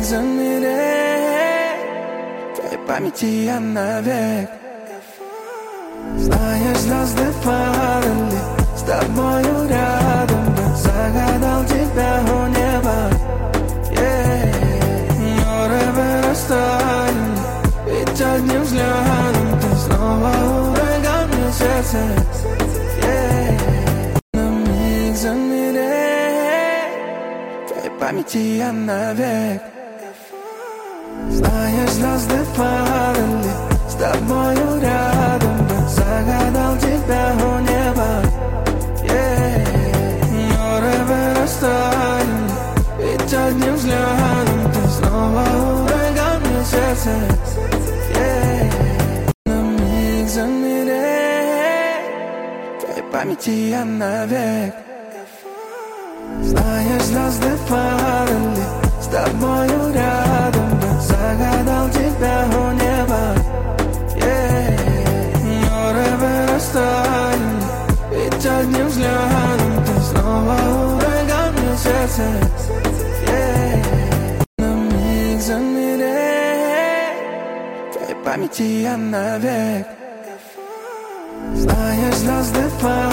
замереть, в твоей памяти я навек. Знаешь, звезды падали, с тобою рядом был. Загадал тебя у неба, море вырастает, ведь одним взглядом ты снова ураган в сердце. На миг замереть, в твоей памяти я навек. Знаешь, звезды падали, с тобою рядом был. Загадал тебя у неба, море вырастает, ведь одним взглядом ты снова ураган в сердце. На миг замереть, в твоей памяти я навек. Знаешь, звезды падали, с тобою рядом был. Загадал тебя у неба, море вырастает, ведь одним взглядом ты снова ураган в сердце. На миг замереть, в твоей памяти я навек. Знаешь, звезды падали,